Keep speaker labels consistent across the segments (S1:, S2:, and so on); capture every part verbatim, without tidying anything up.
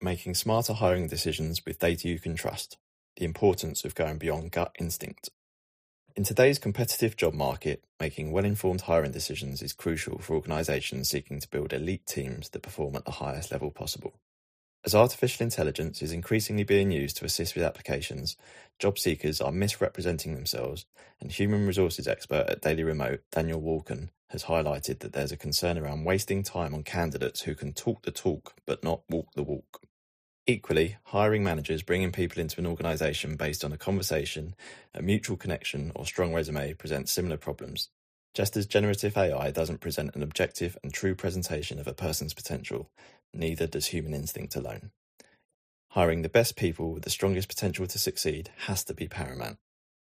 S1: making smarter hiring decisions with data you can trust, the importance of going beyond gut instinct. In today's competitive job market, making well-informed hiring decisions is crucial for organisations seeking to build elite teams that perform at the highest level possible. As artificial intelligence is increasingly being used to assist with applications, job seekers are misrepresenting themselves, and human resources expert at Daily Remote, Daniel Walken, has highlighted that there's a concern around wasting time on candidates who can talk the talk but not walk the walk. Equally, hiring managers bringing people into an organisation based on a conversation, a mutual connection or strong resume presents similar problems. Just as generative A I doesn't present an objective and true presentation of a person's potential, neither does human instinct alone. Hiring the best people with the strongest potential to succeed has to be paramount.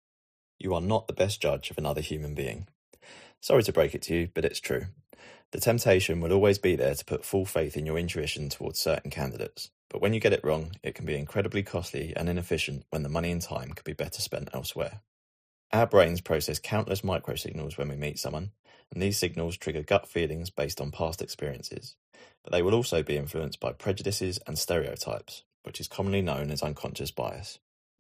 S1: You are not the best judge of another human being. Sorry to break it to you, but it's true. The temptation will always be there to put full faith in your intuition towards certain candidates, but when you get it wrong, it can be incredibly costly and inefficient when the money and time could be better spent elsewhere. Our brains process countless microsignals when we meet someone, and these signals trigger gut feelings based on past experiences, but they will also be influenced by prejudices and stereotypes, which is commonly known as unconscious bias.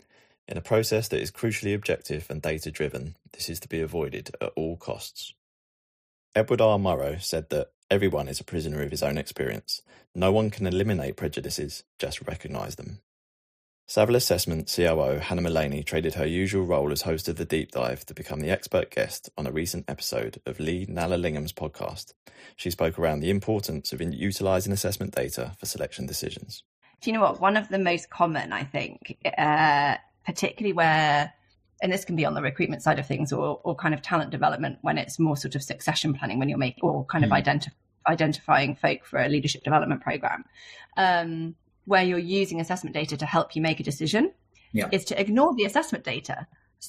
S1: In a process that is crucially objective and data-driven, this is to be avoided at all costs. Edward R. Murrow said that everyone is a prisoner of his own experience. No one can eliminate prejudices, just recognise them. Savile Assessment C O O Hannah Mullaney traded her usual role as host of The Deep Dive to become the expert guest on a recent episode of Lee Nallelingham's podcast. She spoke around the importance of utilising assessment data for selection decisions.
S2: Do you know what? One of the most common, I think, uh, particularly where, and this can be on the recruitment side of things or, or kind of talent development when it's more sort of succession planning when you're making, or kind of mm. identi- identifying folk for a leadership development program. Um, where you're using assessment data to help you make a decision, yeah. is to ignore the assessment data.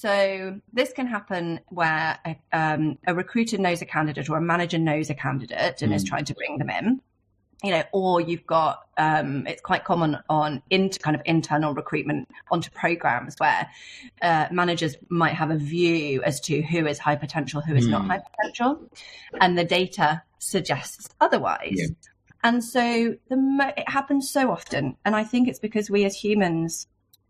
S2: So this can happen where a, um, a recruiter knows a candidate or a manager knows a candidate and mm. is trying to bring them in, you know, or you've got, um, it's quite common on into kind of internal recruitment onto programs where uh, managers might have a view as to who is high potential, who is mm. not high potential, and the data suggests otherwise. Yeah. And so the mo- it happens so often. And I think it's because we as humans,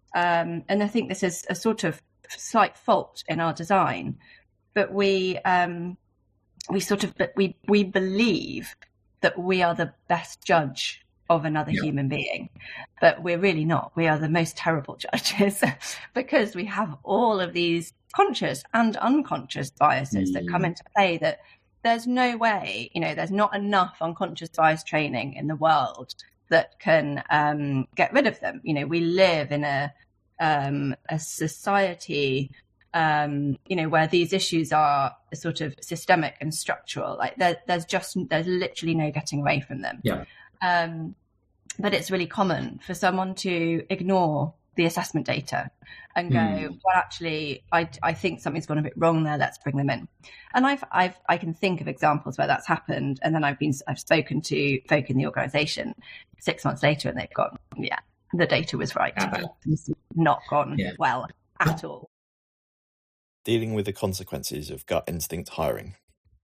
S2: um, and I think this is a sort of slight fault in our design, but we um, we sort of we we believe that we are the best judge of another yeah. human being, but we're really not. We are the most terrible judges because we have all of these conscious and unconscious biases mm. that come into play that there's no way, you know, there's not enough unconscious bias training in the world that can um, get rid of them. You know, we live in a um, a society, um, you know, where these issues are sort of systemic and structural. Like there, there's just, there's literally no getting away from them.
S3: Yeah.
S2: Um, but it's really common for someone to ignore the assessment data and go, mm. well, actually, I, I think something's gone a bit wrong there. Let's bring them in. And I've, I've, I can think of examples where that's happened. And then I've been, I've spoken to folk in the organisation six months later, and they've gone, yeah, the data was right. Uh-huh. It's not gone yeah. well at all.
S1: Dealing with the consequences of gut instinct hiring.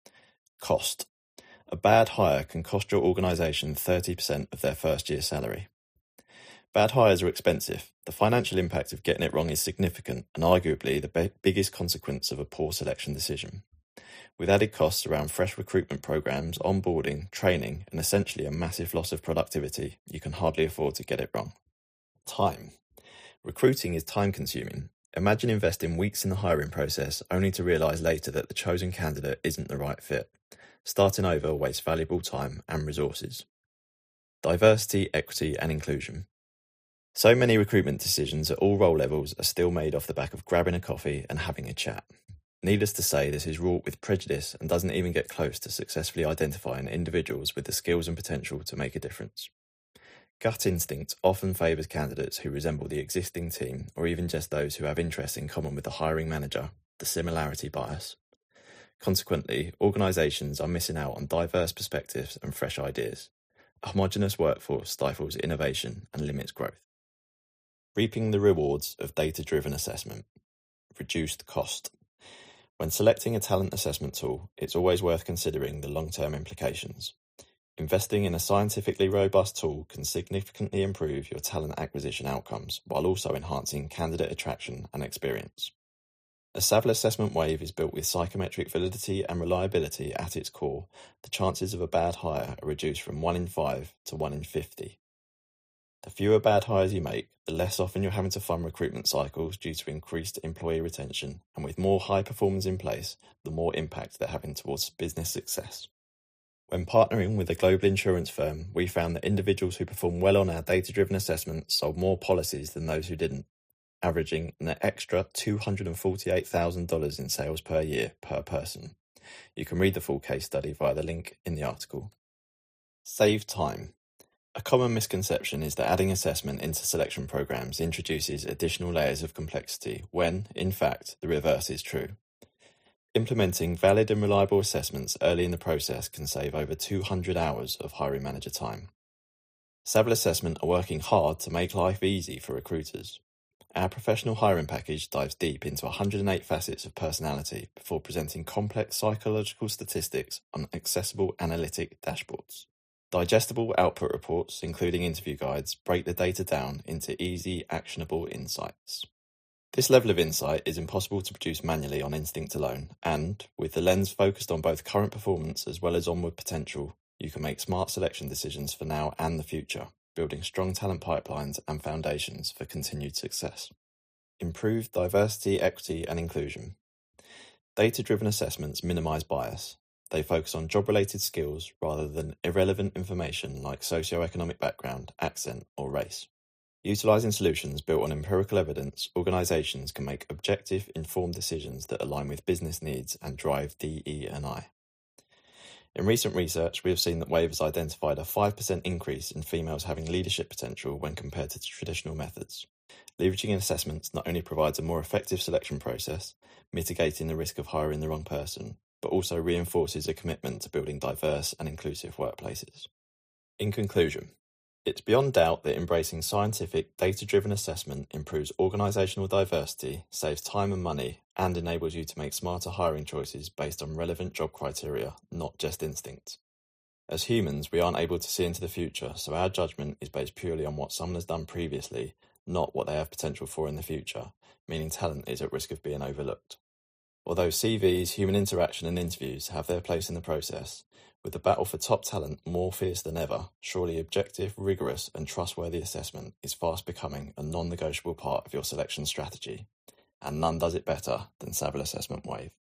S1: Cost. A bad hire can cost your organisation thirty percent of their first year salary. Bad hires are expensive. The financial impact of getting it wrong is significant and arguably the be- biggest consequence of a poor selection decision. With added costs around fresh recruitment programs, onboarding, training, and essentially a massive loss of productivity, you can hardly afford to get it wrong. Time. Recruiting is time consuming. Imagine investing weeks in the hiring process only to realise later that the chosen candidate isn't the right fit. Starting over wastes valuable time and resources. Diversity, equity, and inclusion. So many recruitment decisions at all role levels are still made off the back of grabbing a coffee and having a chat. Needless to say, this is wrought with prejudice and doesn't even get close to successfully identifying individuals with the skills and potential to make a difference. Gut instinct often favours candidates who resemble the existing team, or even just those who have interests in common with the hiring manager, the similarity bias. Consequently, organisations are missing out on diverse perspectives and fresh ideas. A homogenous workforce stifles innovation and limits growth. Reaping the rewards of data-driven assessment. Reduced cost. When selecting a talent assessment tool, it's always worth considering the long-term implications. Investing in a scientifically robust tool can significantly improve your talent acquisition outcomes while also enhancing candidate attraction and experience. As Savile Assessment Wave is built with psychometric validity and reliability at its core, the chances of a bad hire are reduced from one in five to one in fifty. The fewer bad hires you make, the less often you're having to fund recruitment cycles due to increased employee retention, and with more high performers in place, the more impact they're having towards business success. When partnering with a global insurance firm, we found that individuals who performed well on our data-driven assessment sold more policies than those who didn't, averaging an extra two hundred forty-eight thousand dollars in sales per year per person. You can read the full case study via the link in the article. Save time. A common misconception is that adding assessment into selection programs introduces additional layers of complexity when, in fact, the reverse is true. Implementing valid and reliable assessments early in the process can save over two hundred hours of hiring manager time. Savile Assessment are working hard to make life easy for recruiters. Our professional hiring package dives deep into one hundred eight facets of personality before presenting complex psychological statistics on accessible analytic dashboards. Digestible output reports, including interview guides, break the data down into easy, actionable insights. This level of insight is impossible to produce manually on instinct alone, and, with the lens focused on both current performance as well as onward potential, you can make smart selection decisions for now and the future, building strong talent pipelines and foundations for continued success. Improve diversity, equity, and inclusion. Data-driven assessments minimize bias. They focus on job-related skills rather than irrelevant information like socioeconomic background, accent, or race. Utilising solutions built on empirical evidence, organisations can make objective, informed decisions that align with business needs and drive D E and I. In recent research, we have seen that Wave has identified a five percent increase in females having leadership potential when compared to traditional methods. Leveraging assessments not only provides a more effective selection process, mitigating the risk of hiring the wrong person, but also reinforces a commitment to building diverse and inclusive workplaces. In conclusion, it's beyond doubt that embracing scientific, data-driven assessment improves organisational diversity, saves time and money, and enables you to make smarter hiring choices based on relevant job criteria, not just instinct. As humans, we aren't able to see into the future, so our judgment is based purely on what someone has done previously, not what they have potential for in the future, meaning talent is at risk of being overlooked. Although C Vs, human interaction and interviews have their place in the process, with the battle for top talent more fierce than ever, surely objective, rigorous and trustworthy assessment is fast becoming a non-negotiable part of your selection strategy, and none does it better than Savile Assessment Wave.